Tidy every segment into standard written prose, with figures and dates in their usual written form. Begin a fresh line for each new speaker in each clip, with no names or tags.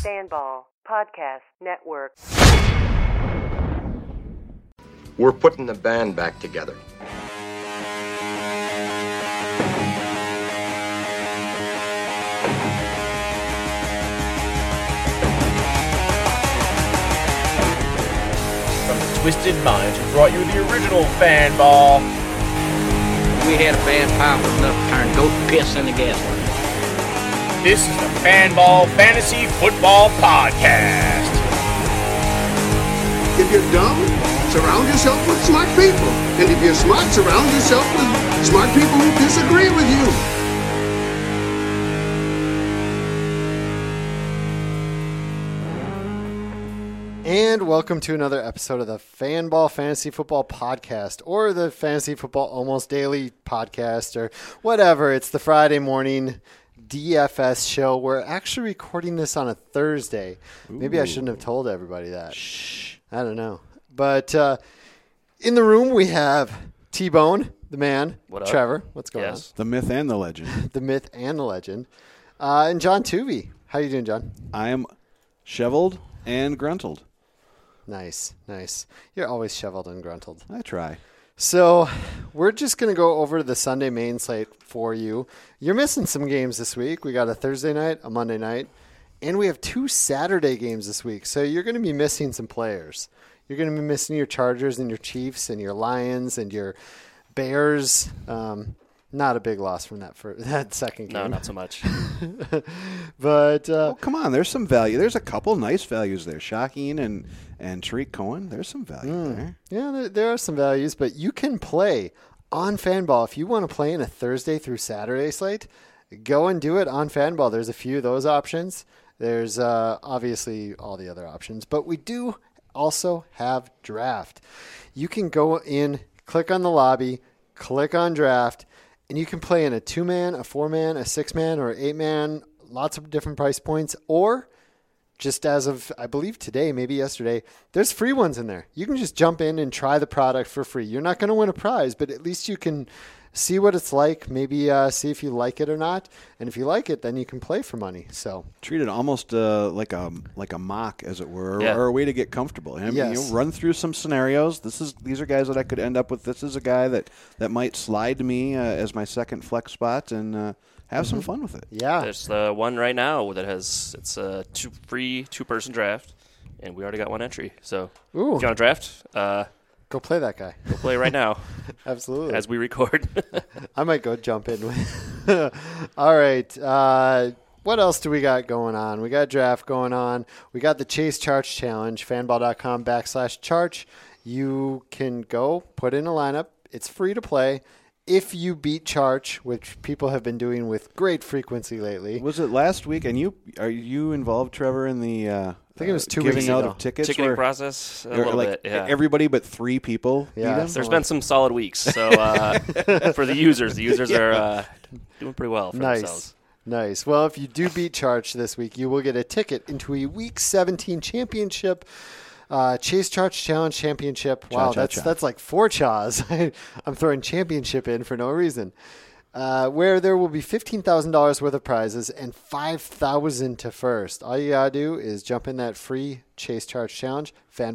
Fanball Podcast Network.
We're putting the band back together.
From the Twisted Minds, who brought you the original Fanball.
We had a bad pile enough to turn goat piss in the gas line.
This is the Fanball Fantasy Football Podcast.
If you're dumb, surround yourself with smart people. And if you're smart, surround yourself with smart people who disagree with you.
And welcome to another episode of the Fanball Fantasy Football Podcast, or the Fantasy Football Almost Daily Podcast, or whatever. It's the Friday morning DFS show. We're actually recording this on a Thursday. Maybe I shouldn't have told everybody that. Shh. I don't know. But in the room we have T-Bone, the man.
What up?
Trevor, what's going on?
The myth and the legend.
The myth and the legend. And John Tuvey. How you doing, John?
I am shoveled and gruntled.
Nice, nice. You're always shoveled and gruntled.
I try.
So we're just going to go over the Sunday main slate for you. You're missing some games this week. We got a Thursday night, a Monday night, and we have 2 Saturday games this week. So you're going to be missing some players. You're going to be missing your Chargers and your Chiefs and your Lions and your Bears. Not a big loss from that second game.
No, not so much.
But
Come on, there's some value. There's a couple nice values there. Shaheen and Tariq Cohen. There's some value there.
yeah, there are some values, but you can play on Fanball. If you want to play in a Thursday through Saturday slate, go and do it on Fanball. There's a few of those options. There's obviously all the other options, but we do also have draft. You can go in, click on the lobby, click on draft, and you can play in a 2-man, a 4-man, a 6-man, or 8-man, lots of different price points, or just as of, I believe today, maybe yesterday, there's free ones in there. You can just jump in and try the product for free. You're not going to win a prize, but at least you can see what it's like, maybe see if you like it or not. And if you like it, then you can play for money. So
Treat it almost like a mock, as it were,
Yeah.
or a way to get comfortable. I mean,
Yes.
run through some scenarios. These are guys that I could end up with. This is a guy that might slide to me as my second flex spot, and have some fun with it.
yeah.
There's the one right now that it's a free 2-person draft, and we already got one entry. So
Ooh.
if you want to draft,
Go play that guy.
go play right now
Absolutely.
as we record.
I might go jump in with. All right. What else do we got going on? We got draft going on. We got the Chase Charch Challenge, fanball.com/Charch. You can go put in a lineup. It's free to play. If you beat Charch, which people have been doing with great frequency lately.
Was it last week? And are you involved, Trevor, in the
I think it was 2 weeks
giving out
ago.
of tickets?
Ticketing
where-
process, a
or
little
like
bit, yeah.
everybody but 3 people.
Yeah.
beat him?
There's been some solid weeks. So for the users are doing pretty well for themselves.
Nice. Well, if you do beat Charch this week, you will get a ticket into a Week 17 championship, Chase Charch Challenge Championship. Wow, that's like 4 chaws. I'm throwing championship in for no reason. Where there will be $15,000 worth of prizes and $5,000 to first. All you gotta do is jump in that free Chase Charch Challenge,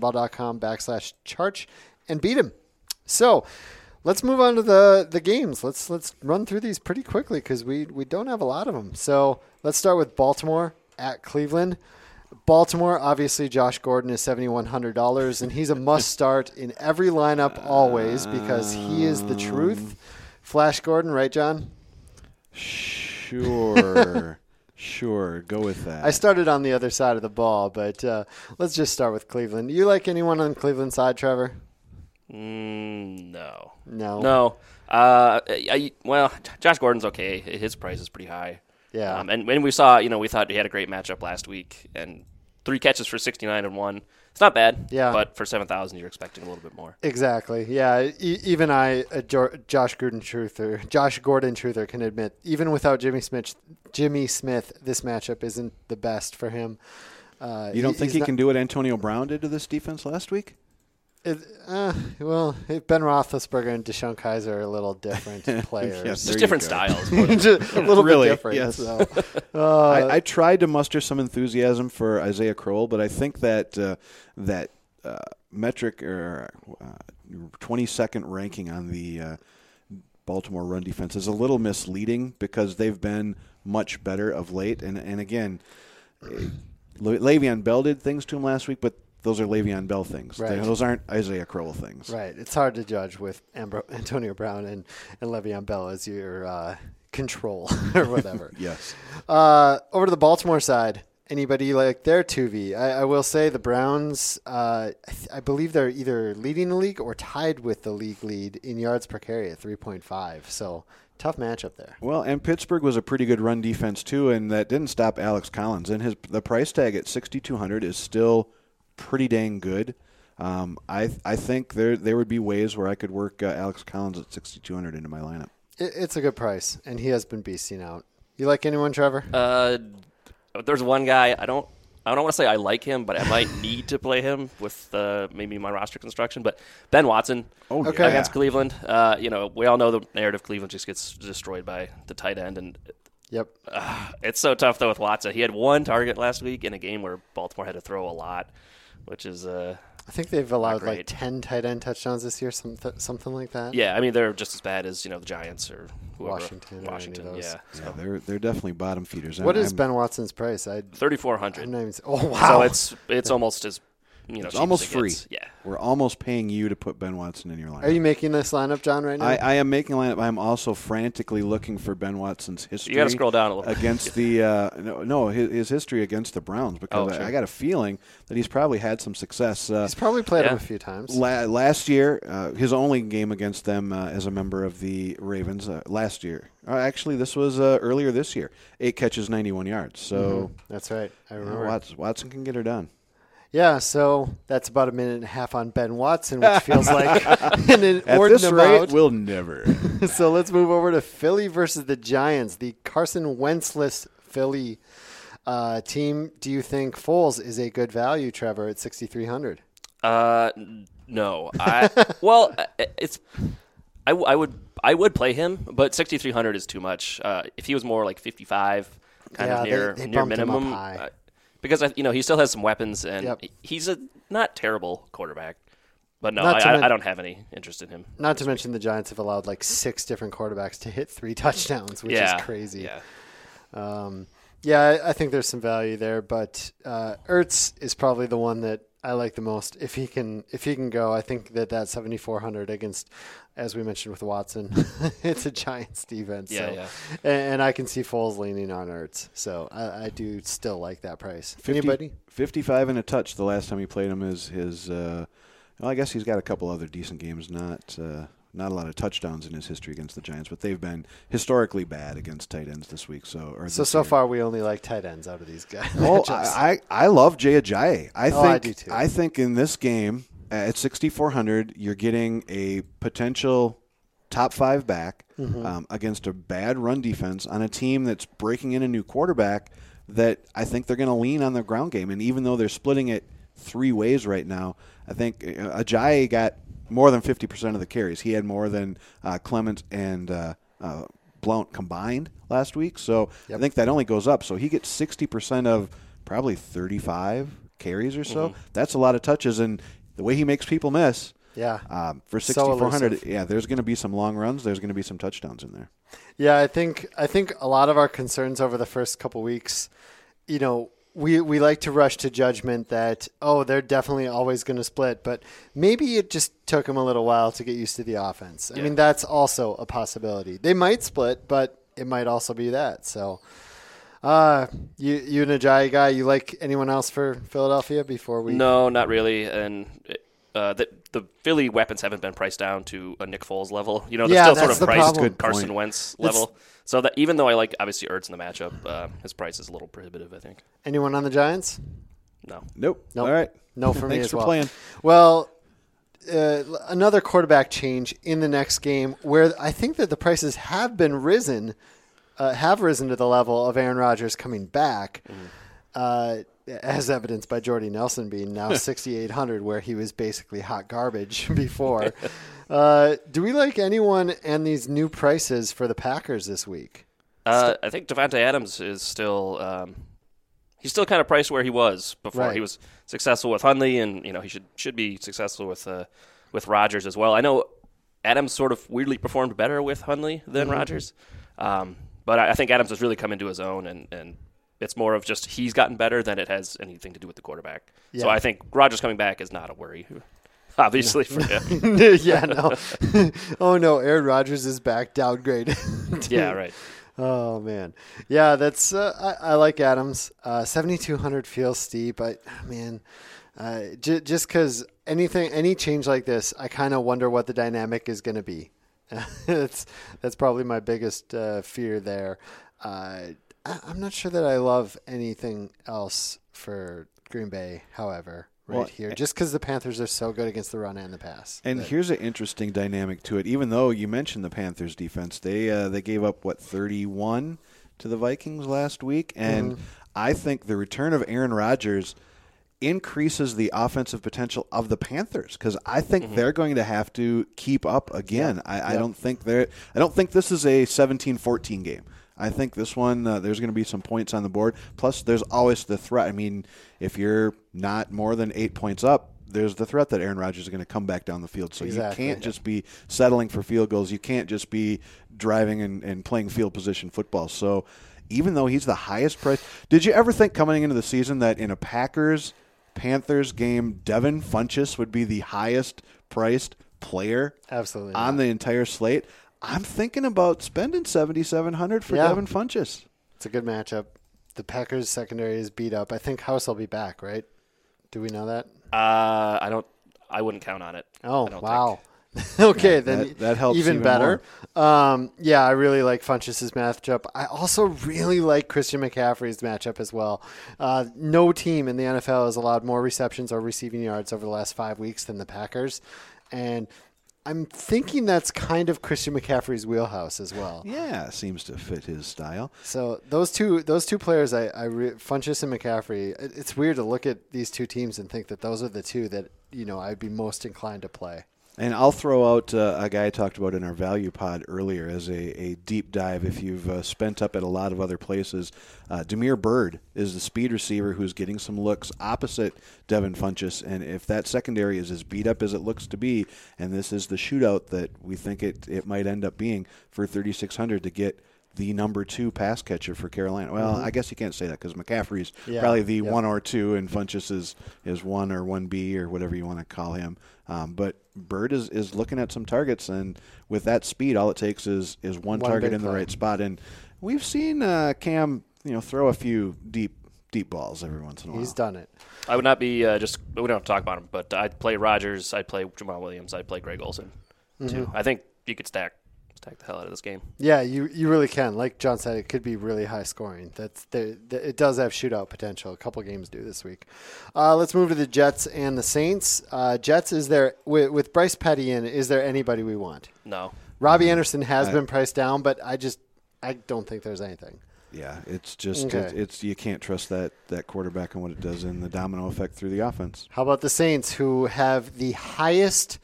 fanball.com/Charch, and beat him. So let's move on to the games. Let's run through these pretty quickly because we don't have a lot of them. So let's start with Baltimore at Cleveland. Baltimore, obviously, Josh Gordon is $7,100, and he's a must start in every lineup always because he is the truth. Flash Gordon, right, John?
Sure. Sure. Go with that.
I started on the other side of the ball, but let's just start with Cleveland. You like anyone on Cleveland's side, Trevor?
No.
No.
Well, Josh Gordon's okay. His price is pretty high.
Yeah.
And when we saw, we thought he had a great matchup last week, and 3 catches for 69 and 1. It's not bad.
Yeah.
But for 7,000, you're expecting a little bit more.
Exactly. Yeah. Even I, Josh Gordon truther, can admit, even without Jimmy Smith, this matchup isn't the best for him.
You don't think he can do what Antonio Brown did to this defense last week?
Well, Ben Roethlisberger and Deshaun Kaiser are a little different players.
Yes.
Just different styles.
Just a little
Really,
bit different.
yes.
So.
I tried to muster some enthusiasm for Isaiah Crowell, but I think that metric or 22nd ranking on the Baltimore run defense is a little misleading because they've been much better of late. And again, Le'Veon Bell did things to him last week, but those are Le'Veon Bell things.
Right.
Those aren't Isaiah Crowell things.
Right. It's hard to judge with Antonio Brown and Le'Veon Bell as your control or whatever.
Yes.
Over to the Baltimore side, anybody like their 2V? I will say the Browns, I believe they're either leading the league or tied with the league lead in yards per carry at 3.5. So tough matchup there. Well,
and Pittsburgh was a pretty good run defense too, and that didn't stop Alex Collins. And the price tag at $6,200 is still pretty dang good. I think there would be ways where I could work Alex Collins at $6,200 into my lineup.
It's a good price, and he has been beasting out. You like anyone, Trevor?
There's one guy I don't want to say I like him, but I might need to play him with maybe my roster construction. But Ben Watson against Cleveland. We all know the narrative Cleveland just gets destroyed by the tight end, and
yep,
it's so tough though with Watson. He had one target last week in a game where Baltimore had to throw a lot, which is
I think they've allowed like 10 tight end touchdowns this year, something like that.
Yeah, I mean they're just as bad as the Giants or whoever.
Washington,
yeah.
So. Yeah, they're definitely bottom feeders.
What is Ben Watson's price?
$3,400.
Oh wow!
So it's almost as
it's
cheap
almost
as it
free.
gets. Yeah,
we're almost paying you to put Ben Watson in your lineup.
Are you making this lineup, John, right now?
I am making a lineup. I'm also frantically looking for Ben Watson's history.
You got to scroll down a little
against the his history against the Browns because I got a feeling that he's probably had some success.
He's probably played him a few times.
Last year, his only game against them as a member of the Ravens. Last year, actually, this was earlier this year. 8 catches, 91 yards. So
that's right. I remember.
Watson can get her done.
Yeah, so that's about a minute and a half on Ben Watson, which feels like an inordinate
At this rate,
amount.
we'll never.
So let's move over to Philly versus the Giants, the Carson Wentz-less Philly team. Do you think Foles is a good value, Trevor, at $6,300?
No. I would play him, but $6,300 is too much. If he was more like 55, kind of near minimum. Because he still has some weapons, and he's a not terrible quarterback. But no, I don't have any interest in him.
Not to mention the Giants have allowed like 6 different quarterbacks to hit 3 touchdowns, which is crazy.
Yeah.
I think there's some value there, but Ertz is probably the one that I like the most. If he can go, I think that 7,400 against, as we mentioned with Watson, it's a Giants defense. And I can see Foles leaning on Ertz, so I do still like that price.
55 and a touch the last time he played him is his. I guess he's got a couple other decent games. Not a lot of touchdowns in his history against the Giants, but they've been historically bad against tight ends this week. So
far we only like tight ends out of these guys.
I love Jay Ajayi.
I do too.
I think in this game at 6,400, you're getting a potential top 5 back against a bad run defense on a team that's breaking in a new quarterback that I think they're going to lean on the ground game. And even though they're splitting it 3 ways right now, I think Ajayi got more than 50% of the carries. He had more than Clement and Blount combined last week. So I think that only goes up. So he gets 60% of probably 35 carries or so. That's a lot of touches. And the way he makes people miss, for 6,400, there's going to be some long runs. There's going to be some touchdowns in there.
Yeah, I think a lot of our concerns over the first couple weeks, we like to rush to judgment that, they're definitely always going to split, but maybe it just took them a little while to get used to the offense. I mean, that's also a possibility. They might split, but it might also be that. So you an Ajayi guy, you like anyone else for Philadelphia before we?
No, not really. And the Philly weapons haven't been priced down to a Nick Foles level. They're still sort of priced to Carson Wentz level. So that even though I like obviously Ertz in the matchup, his price is a little prohibitive, I think.
Anyone on the Giants?
No.
Nope. All right.
No for me
Thanks
as
for
well.
playing.
Well, another quarterback change in the next game where I think that the prices have risen to the level of Aaron Rodgers coming back. as evidenced by Jordy Nelson being now 6,800, where he was basically hot garbage before. Do we like anyone and these new prices for the Packers this week?
I think Davante Adams is still he's still kind of priced where he was before. Right. He was successful with Hundley, and he should be successful with Rodgers as well. I know Adams sort of weirdly performed better with Hundley than Rodgers, but I think Adams has really come into his own, and it's more of just he's gotten better than it has anything to do with the quarterback. Yeah. So I think Rodgers coming back is not a worry. Obviously for him.
Yeah, no. Oh, no, Aaron Rodgers is back, downgrade.
Yeah, right.
Oh, man. Yeah, that's I like Adams. 7,200 feels steep. Just because any change like this, I kind of wonder what the dynamic is going to be. That's probably my biggest fear there. I'm not sure that I love anything else for Green Bay, however. Here, just because the Panthers are so good against the run and the pass.
And here's an interesting dynamic to it. Even though you mentioned the Panthers defense, they gave up 31 to the Vikings last week, and I think the return of Aaron Rodgers increases the offensive potential of the Panthers, because I think they're going to have to keep up again. I don't think this is a 17-14 game. I think this one, there's going to be some points on the board. Plus, there's always the threat. I mean, if you're not more than 8 points up, there's the threat that Aaron Rodgers is going to come back down the field. So you can't just be settling for field goals. You can't just be driving and playing field position football. So even though he's the highest price, did you ever think coming into the season that in a Packers-Panthers game, Devin Funchess would be the highest priced player on the entire slate? I'm thinking about spending $7,700 for Devin Funchess.
It's a good matchup. The Packers secondary is beat up. I think House will be back, right? Do we know that?
I wouldn't count on it.
Oh, wow. Okay, then
that helps
even better. I really like Funchess' matchup. I also really like Christian McCaffrey's matchup as well. No team in the NFL has allowed more receptions or receiving yards over the last 5 weeks than the Packers, and I'm thinking that's kind of Christian McCaffrey's wheelhouse as well.
Yeah, seems to fit his style.
So those two players, Funchess and McCaffrey. It's weird to look at these two teams and think that those are the two that I'd be most inclined to play.
And I'll throw out a guy I talked about in our value pod earlier as a deep dive. If you've spent up at a lot of other places, Damiere Byrd is the speed receiver who's getting some looks opposite Devin Funchess. And if that secondary is as beat up as it looks to be, and this is the shootout that we think it might end up being for $3,600 to get the number 2 pass catcher for Carolina. Well, I guess you can't say that because McCaffrey's probably the 1 or 2, and Funchess is 1 or 1B or whatever you want to call him. But Byrd is looking at some targets, and with that speed, all it takes is one target in the right spot. And we've seen Cam throw a few deep balls every once in a while.
He's done it.
I would not be we don't have to talk about him, but I'd play Rodgers, I'd play Jamal Williams, I'd play Greg Olsen too. I think you could stack the hell out of this game.
Yeah, you really can. Like John said, it could be really high scoring. It does have shootout potential. A couple games do this week. Let's move to the Jets and the Saints. Jets, is there with Bryce Petty in? Is there anybody we want?
No.
Robbie Anderson has been priced down, but I don't think there's anything.
Yeah, it's just it's you can't trust that quarterback and what it does in the domino effect through the offense.
How about the Saints, who have the highest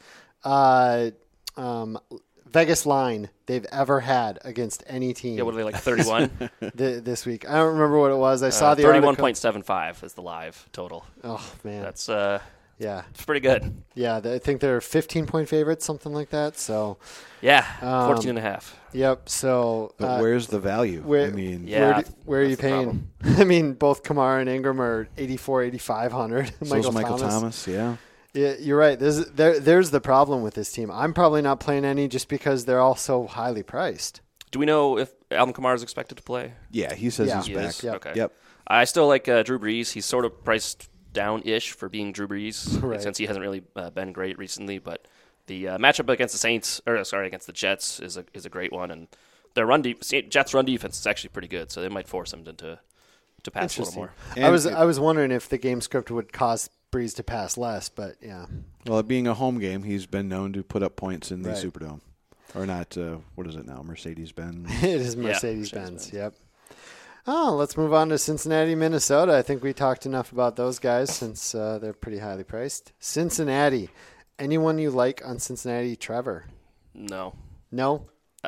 Vegas line they've ever had against any team?
Yeah, what are they, like 31?
This week. I don't remember what it was. I saw the
31.75 is the live total.
Oh, man.
That's it's pretty good.
Yeah, I think they're 15-point favorites, something like that. So
yeah, 14.5.
Yep. So,
but where's the value?
Where are you paying? I mean, both Kamara and Ingram are 8,500.
So Michael Thomas. Yeah.
Yeah, you're right. There's the problem with this team. I'm probably not playing any just because they're all so highly priced.
Do we know if Alvin Kamara is expected to play?
Yeah, he says he's back.
Yep.
Okay. Yep. I still like Drew Brees. He's sort of priced down-ish for being Drew Brees, since he hasn't really been great recently. But the matchup against against the Jets is a great one, and their Jets' run defense is actually pretty good, so they might force him to pass a little more.
I was wondering if the game script would cause Brees to pass less, but yeah.
Well, it being a home game, he's been known to put up points in the Superdome. Or not, what is it now, Mercedes-Benz?
It is Mercedes-Benz, yep. Oh, let's move on to Cincinnati, Minnesota. I think we talked enough about those guys since they're pretty highly priced. Cincinnati. Anyone you like on Cincinnati, Trevor?
No.
No?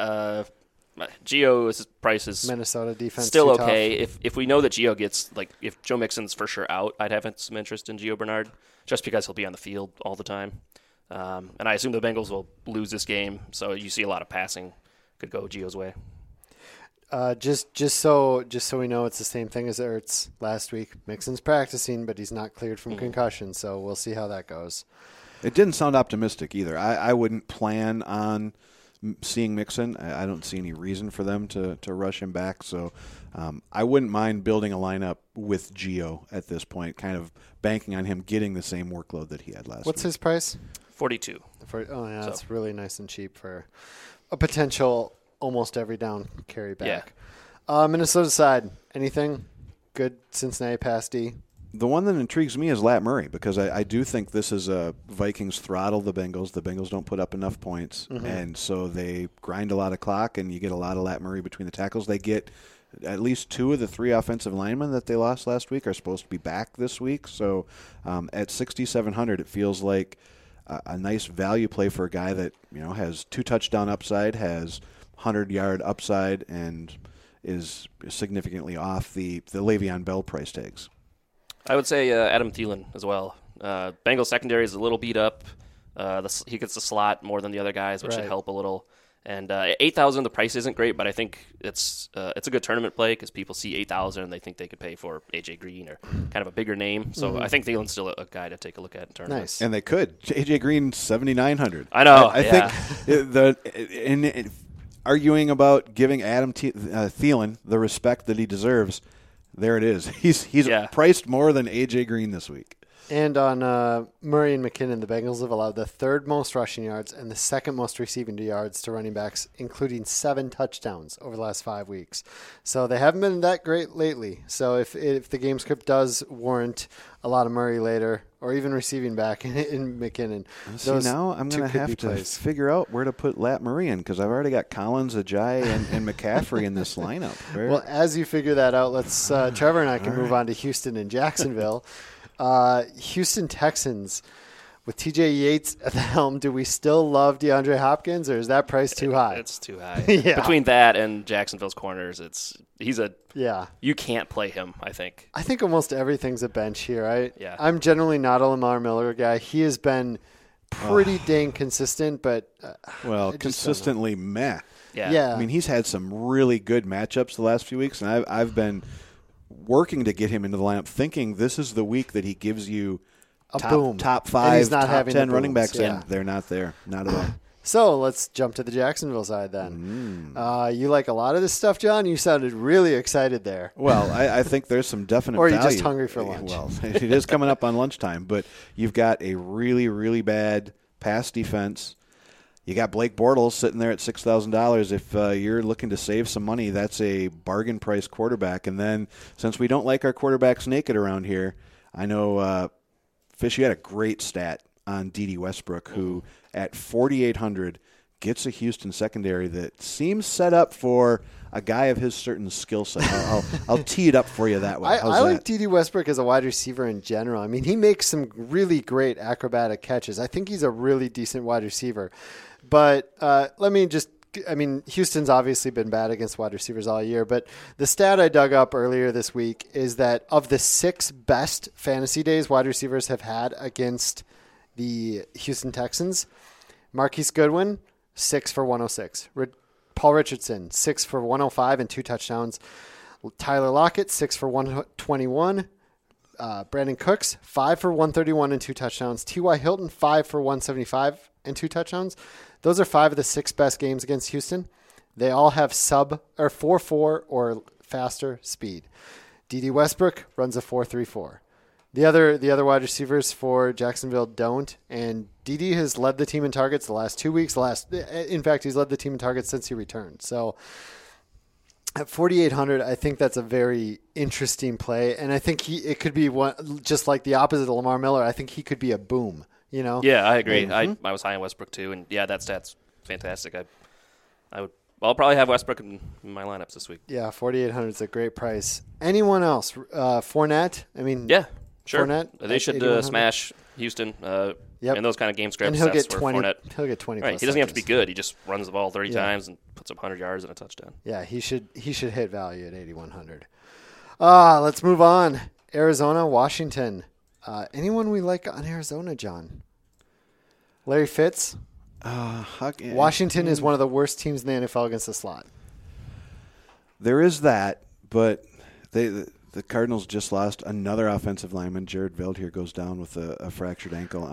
Gio's price is
Minnesota defense
still okay. If we know that Gio gets, if Joe Mixon's for sure out, I'd have some interest in Gio Bernard just because he'll be on the field all the time. And I assume the Bengals will lose this game, so you see a lot of passing could go Gio's way.
Just so we know, it's the same thing as Ertz last week. Mixon's practicing, but he's not cleared from concussion, so we'll see how that goes.
It didn't sound optimistic either. I wouldn't plan on seeing Mixon. I don't see any reason for them to rush him back, so I wouldn't mind building a lineup with Gio at this point, kind of banking on him getting the same workload that he had last week.
What's his price?
42.
That's really nice and cheap for a potential almost every down carry back. Yeah. Minnesota side, anything good Cincinnati pass D?
The one that intrigues me is Lat Murray because I do think this is a Vikings throttle the Bengals. The Bengals don't put up enough points, and so they grind a lot of clock, and you get a lot of Lat Murray between the tackles. They get at least 2 of the 3 offensive linemen that they lost last week are supposed to be back this week. So at $6,700, it feels like a nice value play for a guy that has 2 touchdown upside, has 100-yard upside, and is significantly off the Le'Veon Bell price tags.
I would say Adam Thielen as well. Bengals secondary is a little beat up. He gets the slot more than the other guys, which should help a little. And $8,000, the price isn't great, but I think it's a good tournament play because people see $8,000 and they think they could pay for A.J. Green or kind of a bigger name. So I think Thielen's still a guy to take a look at in tournaments.
Nice.
And they could. A.J. Green, $7,900.
I know.
I think arguing about giving Adam Thielen the respect that he deserves, there it is. He's priced more than A.J. Green this week.
And on Murray and McKinnon, the Bengals have allowed the 3rd most rushing yards and the 2nd most receiving yards to running backs, including 7 touchdowns over the last 5 weeks. So they haven't been that great lately. So if the game script does warrant a lot of Murray later, or even receiving back in McKinnon,
now I'm going to have to figure out where to put Lat Murray in because I've already got Collins, Ajayi, and McCaffrey in this lineup.
Well, as you figure that out, let's Trevor and I can move on to Houston and Jacksonville. Houston Texans with TJ Yates at the helm. Do we still love DeAndre Hopkins, or is that price too high?
It's too high. Between that and Jacksonville's corners, you can't play him, I think.
I think almost everything's a bench here.
Yeah.
I'm generally not a Lamar Miller guy. He has been pretty dang consistent, but
consistently meh.
Yeah.
I mean, he's had some really good matchups the last few weeks, and I've been working to get him into the lineup, thinking this is the week that he gives you top 5, top 10 running backs, and they're not there, not at all.
So let's jump to the Jacksonville side then. You like a lot of this stuff, John? You sounded really excited there.
Well, I think there's some definite
or are you
value.
just hungry for lunch?
Well, it is coming up on lunchtime, but you've got a really, really bad pass defense. You got Blake Bortles sitting there at $6,000. If you're looking to save some money, that's a bargain price quarterback. And then since we don't like our quarterbacks naked around here, I know, Fish, you had a great stat on Dede Westbrook, who at $4,800 gets a Houston secondary that seems set up for a guy of his certain skill set. I'll tee it up for you that way.
I like Dede Westbrook as a wide receiver in general. I mean, he makes some really great acrobatic catches. I think he's a really decent wide receiver. But Houston's obviously been bad against wide receivers all year, but the stat I dug up earlier this week is that of the 6 best fantasy days wide receivers have had against the Houston Texans, Marquise Goodwin, 6 for 106. Paul Richardson, 6 for 105 and 2 touchdowns. Tyler Lockett, 6 for 121. Brandon Cooks, 5 for 131 and 2 touchdowns. T.Y. Hilton, 5 for 175 and 2 touchdowns. Those are 5 of the 6 best games against Houston. They all have 4.4 or faster speed. Dede Westbrook runs a 4.34. The other wide receivers for Jacksonville don't, and Dede has led the team in targets the last 2 weeks. In fact, he's led the team in targets since he returned. So at $4,800, I think that's a very interesting play, and I think it could be one just like the opposite of Lamar Miller. I think he could be a boom. Yeah,
I agree. I was high on Westbrook too, and that stat's fantastic. I would Well, I'll probably have Westbrook in my lineups this week.
Yeah, 4,800 is a great price. Anyone else? Fournette? I mean,
yeah, sure.
Fournette,
they should smash Houston in those kind of game scripts.
And he'll get 20.
Fournette.
He'll get 20.
Right. He doesn't have to be good. He just runs the ball 30 times and puts up 100 yards and a touchdown.
Yeah, he should hit value at 8,100. Let's move on. Arizona, Washington. Anyone we like on Arizona, John? Larry Fitz? Washington is one of the worst teams in the NFL against the slot.
There is that, but the Cardinals just lost another offensive lineman. Jared Veldheer goes down with a fractured ankle.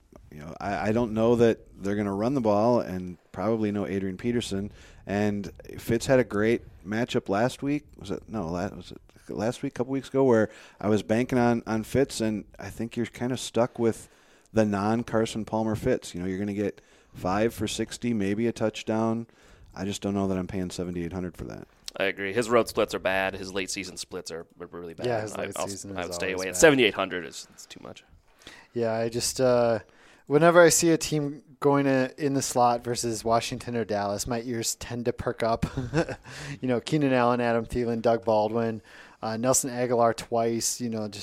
I don't know that they're going to run the ball, and probably no Adrian Peterson. And Fitz had a great matchup last week. Was it last week, a couple weeks ago, where I was banking on Fitz, and I think you're kind of stuck with the non-Carson Palmer Fitz. You're going to get 5 for 60, maybe a touchdown. I just don't know that I'm paying $7,800 for that.
I agree. His road splits are bad. His late season splits are really bad.
Yeah, his late season
I would
is
stay away.
bad.
At 7,800 it's too much.
Yeah, I just whenever I see a team going in the slot versus Washington or Dallas, my ears tend to perk up. Keenan Allen, Adam Thielen, Doug Baldwin, Nelson Aguilar twice.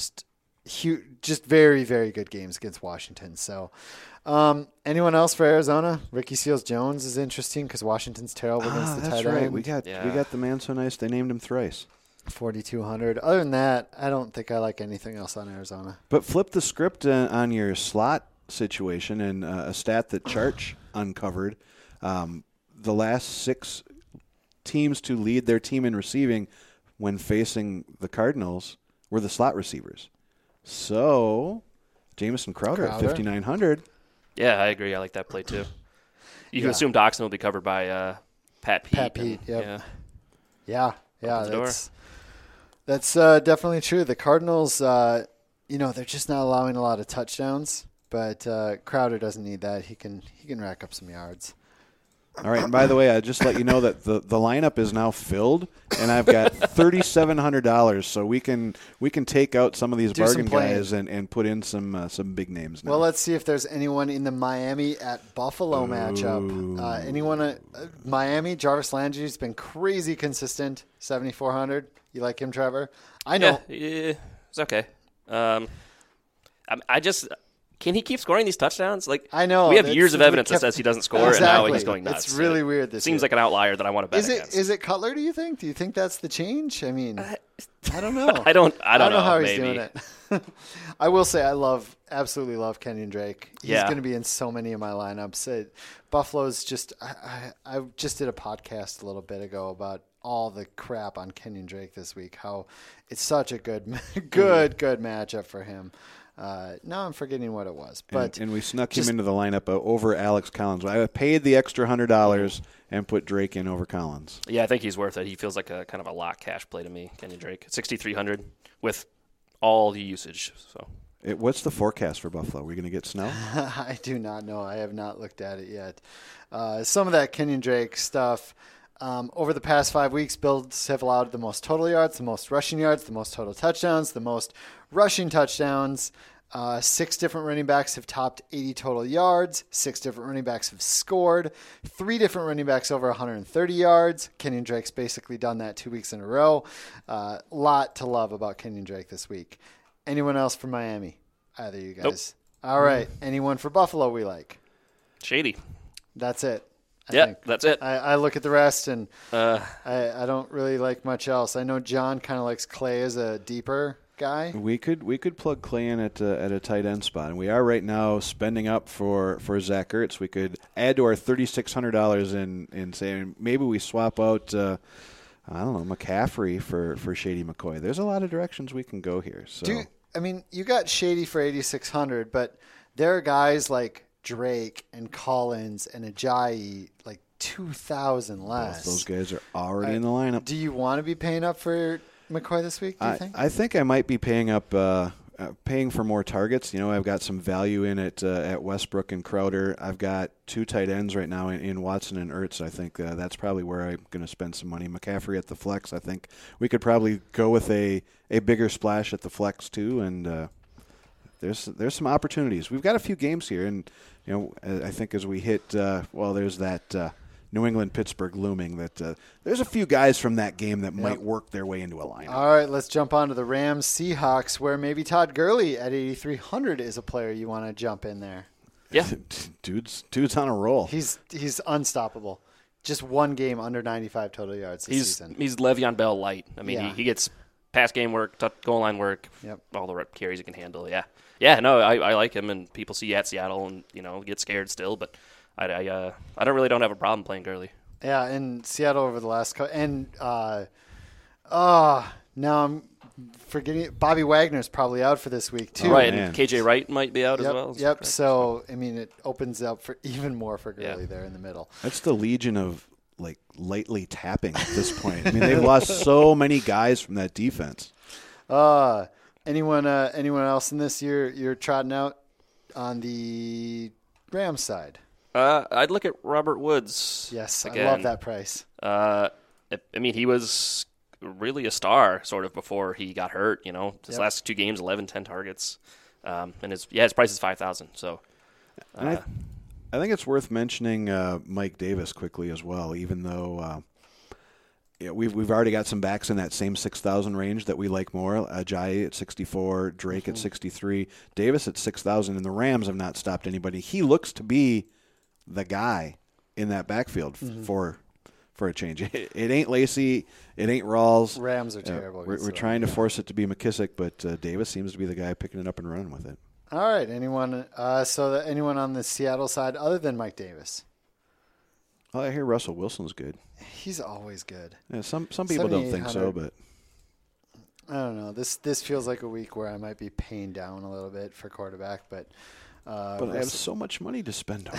Just very, very good games against Washington. So, anyone else for Arizona? Ricky Seals-Jones is interesting because Washington's terrible against the tight end.
That's right. We got the man so nice they named him thrice.
4,200. Other than that, I don't think I like anything else on Arizona.
But flip the script on your slot situation, and a stat that Charch uncovered. The last 6 teams to lead their team in receiving when facing the Cardinals were the slot receivers. So, Jamison Crowder at 5,900.
Yeah, I agree. I like that play too. You can assume Doxson will be covered by Pat Pete.
Pat Pete, yep. Yeah. That's definitely true. The Cardinals, they're just not allowing a lot of touchdowns, but Crowder doesn't need that. He can rack up some yards.
All right, and by the way, I just let you know that the lineup is now filled, and I've got $3,700, so we can take out some of these bargain guys and put in some big names now.
Well, let's see if there's anyone in the Miami at Buffalo matchup. Anyone Miami? Jarvis Landry's been crazy consistent, 7,400. You like him, Trevor? I know.
Yeah, it's okay. Can he keep scoring these touchdowns?
I know.
We have years of evidence that says he doesn't score, and now he's going nuts.
It's really weird this
Seems
year.
like an outlier that I want to bet against.
Is it Cutler, do you think? Do you think that's the change? I mean, I don't know.
I don't know
how
maybe.
he's doing it. I will say I absolutely love Kenyon Drake. He's going to be in so many of my lineups. Buffalo's just I just did a podcast a little bit ago about all the crap on Kenyon Drake this week, how it's such a good matchup for him. Now I'm forgetting what it was, but
and we snuck him into the lineup over Alex Collins. I paid the extra $100 and put Drake in over Collins.
Yeah, I think he's worth it. He feels like a kind of a lock cash play to me, Kenyon Drake. 6,300 with all the usage. So,
what's the forecast for Buffalo? Are we going to get snow?
I do not know. I have not looked at it yet. Some of that Kenyon Drake stuff. Over the past 5 weeks, Bills have allowed the most total yards, the most rushing yards, the most total touchdowns, the most rushing touchdowns. 6 different running backs have topped 80 total yards. 6 different running backs have scored. 3 different running backs over 130 yards. Kenyon Drake's basically done that 2 weeks in a row. Lot to love about Kenyon Drake this week. Anyone else from Miami? Either of you guys? Nope. All right. Anyone for Buffalo we like?
Shady.
That's it.
That's it.
I look at the rest, and I don't really like much else. I know John kind of likes Clay as a deeper guy.
We could plug Clay in at a tight end spot, and we are right now spending up for Zach Ertz. We could add to our $3,600 in saying maybe we swap out McCaffrey for Shady McCoy. There's a lot of directions we can go here. So
you got Shady for $8,600, but there are guys like Drake and Collins and Ajayi, like 2,000 less.
Those guys are already in the lineup.
Do you want to be paying up for McCoy this week, do you think?
I think I might be paying up, paying for more targets. I've got some value in it at Westbrook and Crowder. I've got 2 tight ends right now in Watson and Ertz. I think that's probably where I'm going to spend some money. McCaffrey at the flex. I think we could probably go with a bigger splash at the flex too, and there's some opportunities. We've got a few games here, and I think as we hit, there's that New England Pittsburgh looming. That there's a few guys from that game that might work their way into a lineup.
All right, let's jump on to the Rams Seahawks, where maybe Todd Gurley at 8,300 is a player you want to jump in there.
Yeah,
dude's on a roll.
He's unstoppable. Just one game under 95 total yards this season.
He's Le'Veon Bell light. I mean, he gets pass game work, goal line work, all the carries he can handle. Yeah. No, I like him, and people see at Seattle and get scared still, but I don't have a problem playing Gurley.
Yeah, in Seattle over the last now I'm forgetting it. Bobby Wagner's probably out for this week too.
Right, and KJ Wright might be out as well.
Yep. So I mean, it opens up for even more for Gurley there in the middle.
That's the legion of lightly tapping at this point. I mean, they've lost so many guys from that defense.
Anyone else in this you're trotting out on the Rams side?
I'd look at Robert Woods.
Yes,
again.
I love that price.
I mean, he was really a star sort of before he got hurt. His last 2 games, 11, 10 targets, and his price is $5,000. So,
I think it's worth mentioning Mike Davis quickly as well, even though we've already got some backs in that same 6,000 range that we like more. Ajayi at 64, Drake at 63, Davis at 6,000, and the Rams have not stopped anybody. He looks to be the guy in that backfield for a change. It ain't Lacey, it ain't Rawls.
Rams are terrible.
We're trying to force it to be McKissick, but Davis seems to be the guy picking it up and running with it.
All right. Anyone on the Seattle side other than Mike Davis?
Well, I hear Russell Wilson's good.
He's always good.
Yeah, some people don't think so, but
I don't know. This feels like a week where I might be paying down a little bit for quarterback, but
I have so much money to spend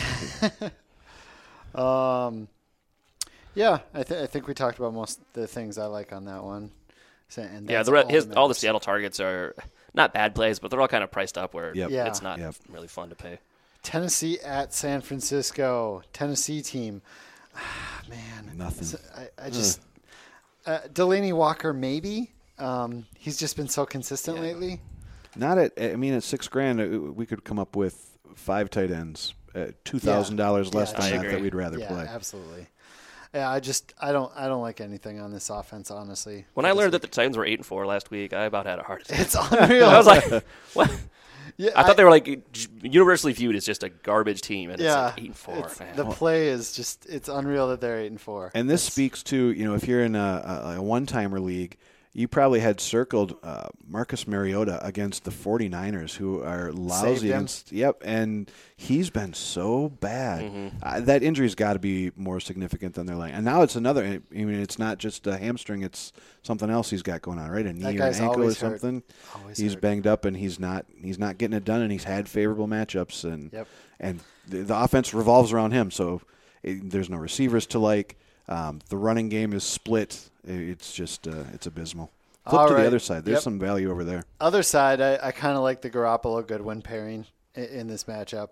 on.
Yeah, I think we talked about most of the things I like on that one. And
all the Seattle targets are not bad plays, but they're all kind of priced up where it's not really fun to pay.
Tennessee at San Francisco. Tennessee team. Man.
Nothing.
I just Delaney Walker maybe. He's just been so consistent lately.
Not at $6,000 we could come up with 5 tight ends at $2,000 less than that we'd rather play.
Absolutely. Yeah, I don't like anything on this offense, honestly.
When I learned that the Titans were 8-4 last week, I about had a heart attack.
It's unreal.
I was like, what? Yeah, I thought they were universally viewed as just a garbage team, and it's 8-4.
The play is just it's unreal that they're 8-4.
And this speaks to if you're in a one-timer league, you probably had circled Marcus Mariota against the 49ers, who are lousy. And he's been so bad. Mm-hmm. That injury's got to be more significant than they're like. And now it's another. I mean, it's not just a hamstring; it's something else he's got going on, right? A knee or an ankle or something. He's banged up, and he's not getting it done. And he's had favorable matchups, and the offense revolves around him. So there's no receivers to like. The running game is split. It's just it's abysmal. Flip to the other side. There's some value over there.
Other side, I kind of like the Garoppolo-Goodwin pairing in this matchup.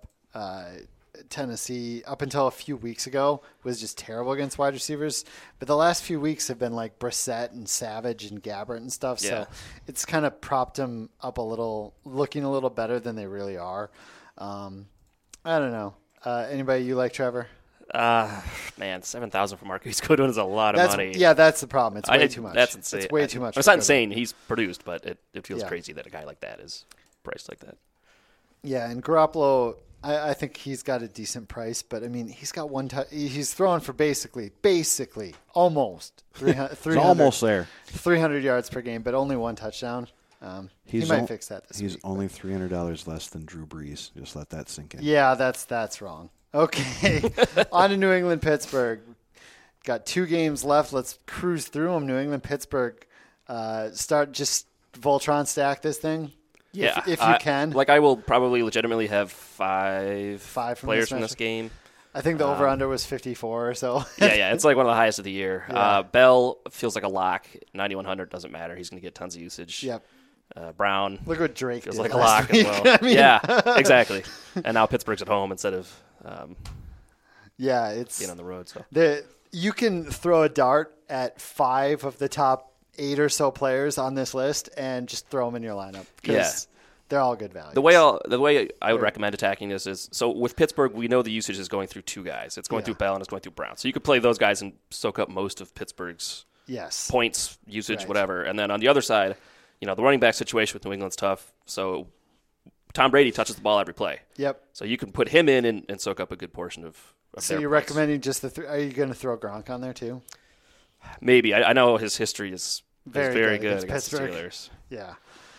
Tennessee, up until a few weeks ago, was just terrible against wide receivers. But the last few weeks have been like Brissett and Savage and Gabbert and stuff. So it's kind of propped them up a little, looking a little better than they really are. I don't know. Anybody you like, Trevor?
Man, $7,000 for Marquise Goodwin is a lot of money.
Yeah, that's the problem. It's way too much.
That's insane.
It's way too much.
It's not insane. He's produced, but it feels crazy that a guy like that is priced like that.
Yeah, and Garoppolo, I think he's got a decent price, but I mean, he's got he's throwing for basically almost 300.
Almost there.
300 yards per game, but only 1 touchdown. He might fix that this week.
He's only $300 less than Drew Brees. Just let that sink in.
Yeah, that's wrong. Okay, on to New England, Pittsburgh. Got 2 games left. Let's cruise through them. New England, Pittsburgh. Start just Voltron stack this thing.
Yeah,
if you can.
I will probably legitimately have 5 players from this game.
I think the over/under was 54 or so.
yeah, it's like one of the highest of the year.
Yeah.
Bell feels like a lock. 9,100 doesn't matter. He's going to get tons of usage.
Yep.
Brown.
Look what Drake
feels
did
like a lock as well.
I mean,
yeah, exactly. And now Pittsburgh's at home instead of
it's
being on the road. So
you can throw a dart at 5 of the top 8 or so players on this list and just throw them in your lineup. Because They're all good values.
The way I would recommend attacking this is, so with Pittsburgh, we know the usage is going through two guys. It's going through Bell and it's going through Brown. So you could play those guys and soak up most of Pittsburgh's points, usage, whatever. And then on the other side, the running back situation with New England's tough. So Tom Brady touches the ball every play.
Yep.
So you can put him in and soak up a good portion of
so
their
you're
points.
recommending just are you going to throw Gronk on there too?
Maybe. I know his history is very good against the
Pittsburgh.
Steelers.
Yeah.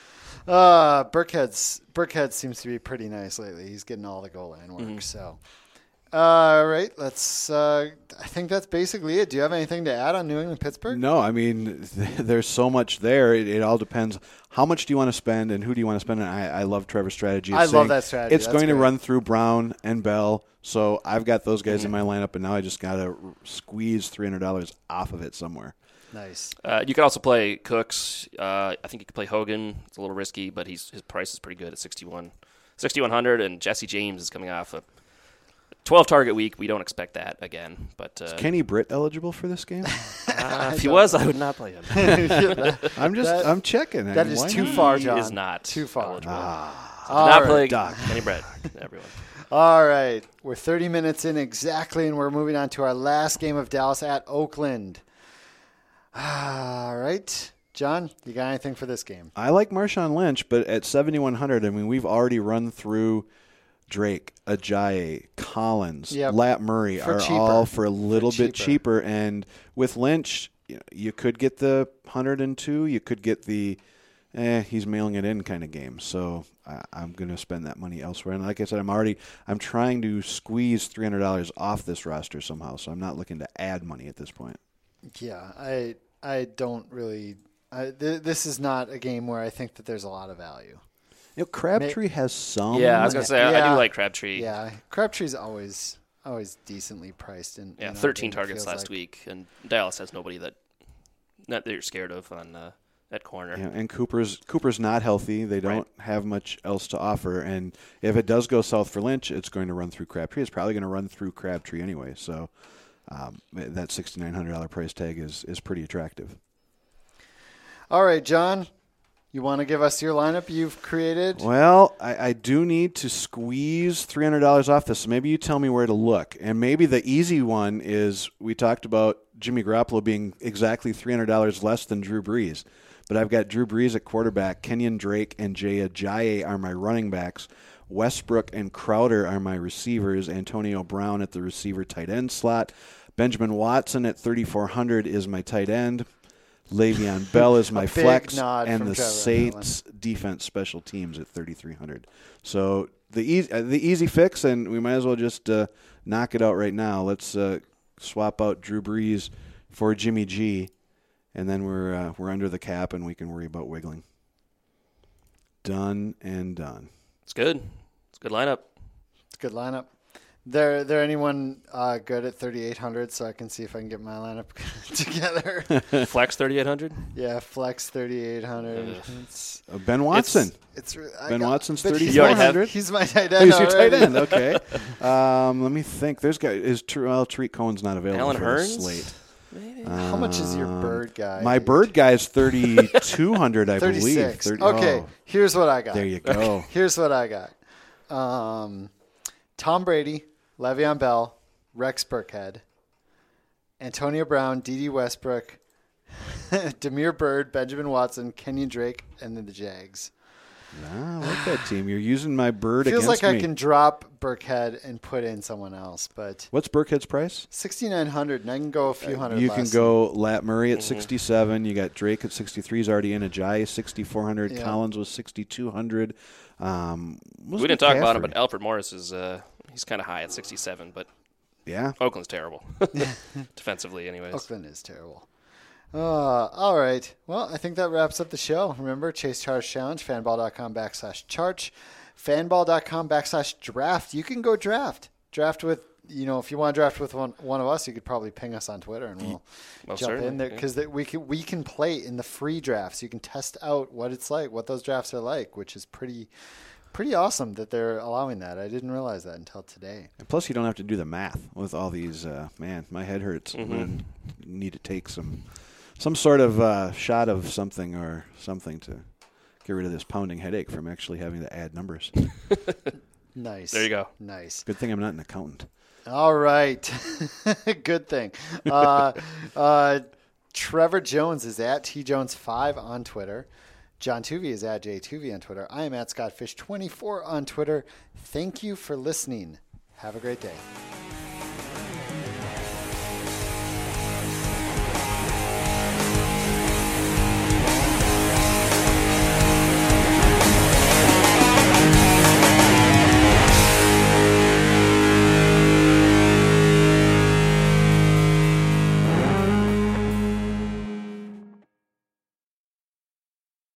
Burkhead seems to be pretty nice lately. He's getting all the goal line work. So, all right, let's. I think that's basically it. Do you have anything to add on New England Pittsburgh?
No, I mean there's so much there. It all depends. How much do you want to spend, and who do you want to spend? And I love Trevor's strategy.
I love that strategy.
It's going to run through Brown and Bell. So I've got those guys in my lineup, and now I just got to squeeze $300 off of it somewhere.
Nice.
You could also play Cooks. I think you could play Hogan. It's a little risky, but his price is pretty good at $6,100. And Jesse James is coming off a 12-target week. We don't expect that again. But
is Kenny Britt eligible for this game?
If he was, I would not play him.
I'm checking.
That is too far, John.
He is not
too far.
So do not play Kenny Britt. Everyone.
All right. We're 30 minutes in exactly, and we're moving on to our last game of Dallas at Oakland. All right. John, you got anything for this game?
I like Marshawn Lynch, but at 7,100, I mean, we've already run through Drake, Ajayi, Collins, Lat Murray all for a little bit cheaper. And with Lynch, you could get the 102. You could get the he's mailing it in kind of game. So I'm going to spend that money elsewhere. And like I said, I'm trying to squeeze $300 off this roster somehow. So I'm not looking to add money at this point.
Yeah, I don't really. This is not a game where I think that there's a lot of value.
Crabtree has some.
Yeah, I was gonna say I do like Crabtree.
Yeah, Crabtree's always decently priced. And
13 targets last week, and Dallas has nobody that you're scared of on that corner.
Yeah, and Cooper's not healthy. They don't have much else to offer. And if it does go south for Lynch, it's going to run through Crabtree. It's probably going to run through Crabtree anyway. So. That $6,900 price tag is pretty attractive.
All right, John, you want to give us your lineup you've created?
Well, I do need to squeeze $300 off this, so maybe you tell me where to look. And maybe the easy one is we talked about Jimmy Garoppolo being exactly $300 less than Drew Brees. But I've got Drew Brees at quarterback, Kenyon Drake and Jay Ajayi are my running backs. Westbrook and Crowder are my receivers. Antonio Brown at the receiver tight end slot. Benjamin Watson at 3,400 is my tight end. Le'Veon Bell is my flex. And the Saints defense special teams at 3,300. So the easy fix, and we might as well just knock it out right now. Let's swap out Drew Brees for Jimmy G, and then we're under the cap, and we can worry about wiggling. Done and done.
It's good. It's a good lineup.
It's a good lineup. There anyone good at 3,800 so I can see if I can get my lineup together?
Flex 3,800?
Yeah, flex 3,800.
Ben Watson. Ben Watson's 3,400.
He's my tight end.
He's your tight end. Okay. Let me think. There's guys. Tariq Cohen's not available
Alan
for
Hearns?
the slate.
How much is your bird guy?
My bird guy is 3,200, I
36.
believe.
Okay, here's what I got.
There you go.
Here's what I got. Tom Brady, Le'Veon Bell, Rex Burkhead, Antonio Brown, D.D. Westbrook, Damiere Byrd, Benjamin Watson, Kenyon Drake, and then the Jags.
I like that team. You're using my bird against me.
Feels like I can drop Burkhead and put in someone else, but
what's Burkhead's price?
6,900, and I can go a few hundred.
You can go Lat Murray at 67. You got Drake at 63. He's already in. Ajayi 6,400. Yeah. Collins was 6,200.
We didn't talk about him, but Alfred Morris is he's kind of high at 67. But
yeah,
Oakland's terrible defensively, anyways.
Oakland is terrible. All right. Well, I think that wraps up the show. Remember, Chase Charge Challenge, fanball.com/charge, fanball.com/draft. You can go draft with, if you want to draft with one of us, you could probably ping us on Twitter and we'll jump in there because we can play in the free drafts. You can test out what it's like, what those drafts are like, which is pretty awesome that they're allowing that. I didn't realize that until today.
And plus, you don't have to do the math with all these. Man, my head hurts. Mm-hmm. I need to take some sort of shot of something or something to get rid of this pounding headache from actually having to add numbers.
Nice.
There you go.
Nice.
Good thing I'm not an accountant.
All right. Good thing. Trevor Jones is at TJones5 on Twitter. John Tuvey is at JTuvey on Twitter. I am at ScottFish24 on Twitter. Thank you for listening. Have a great day.